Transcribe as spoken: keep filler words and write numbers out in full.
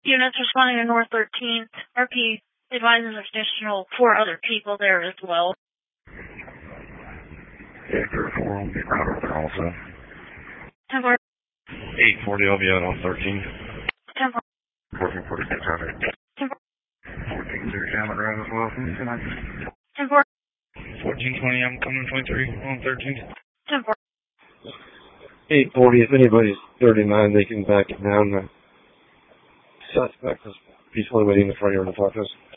Units responding to North thirteenth. R P advises additional four other people there as well. Yeah, three four will be right over there also. ten four. eight forty, I'll be out on thirteen. ten four. fourteen forty-six, traffic. ten four. fourteen thirty, Hammond Drive as well. ten four. fourteen twenty, I'm coming twenty-three on thirteen. ten four. eight forty, if anybody's thirty-nine, they can back it down. The suspect is peacefully waiting in the front yard to talk to us.